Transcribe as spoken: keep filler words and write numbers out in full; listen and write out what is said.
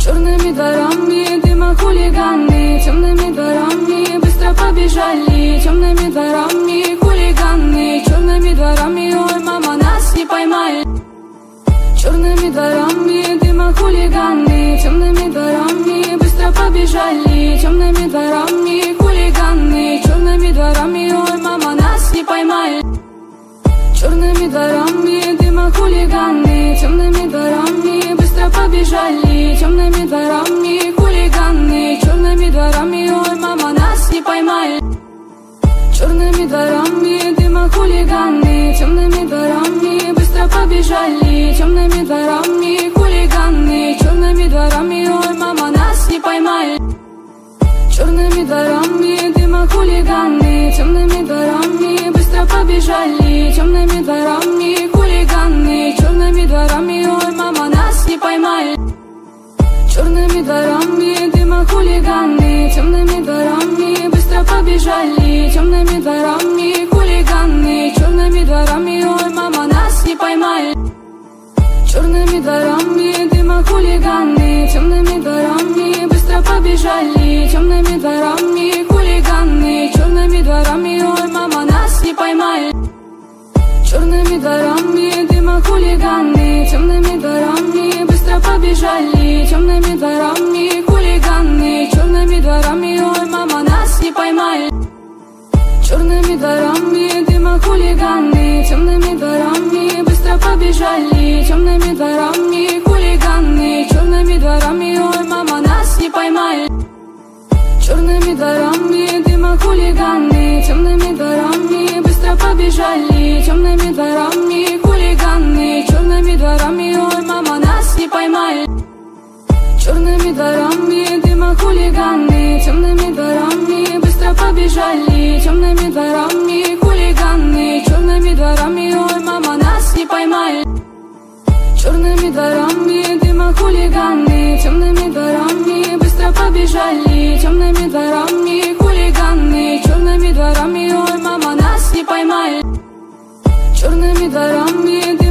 Черными дворами дыма хулиганы, темными дворами быстро побежали. Темными дворами хулиганы, черными дворами, ой, мама, нас не поймали. Черными дворами дыма хулиганы, темными дворами быстро побежали. Темными дворами хулиганы, черными дворами, ой, мама, нас не поймали. Черными дворами дыма хулиганы, темными дворами быстро побежали. Темными дворами хулиганы, черными дворами, ой, мама, нас не поймали. Черными дворами дыма хулиганы, темными дворами быстро побежали. Темными дворами хулиганы, черными дворами, ой, мама, нас не поймали. Черными дворами дыма хулиганы, темными дворами быстро побежали. Темными дворами хулиганы, черными дворами, ой, мама, нас не поймали. Черными дворами дыма хулиганы, темными дворами быстро побежали. Темными дворами хулиганы, черными дворами, ой, мама, нас не поймали. Черными дворами дыма хулиганы, темными дворами быстро побежали. Темными дворами хулиганы, черными дворами, ой, мама, нас не поймали. Черными дворами дыма хулиганы, темными дворами быстро побежали. Темными дворами хулиганы, черными дворами, ой, мама, нас не поймали. Черными дворами дыма хулиганы, темными дворами быстро побежали. Темными дворами хулиганы, черными дворами, ой, мама, нас не поймали. Черными дворами дыма хулиганы, темными дворами быстро побежали. Темными дворами хулиганы, черными дворами, ой, мама, нас не поймали. Черными дворами дыма хулиганы, темными дворами быстро побежали. Темными дворами хулиганы, черными дворами, ой, мама, нас не поймали. Черными дворами дыма хулиганы, темными дворами быстро побежали. Темными дворами хулиганы, черными дворами, ой, мама, нас не поймали. Черными дворами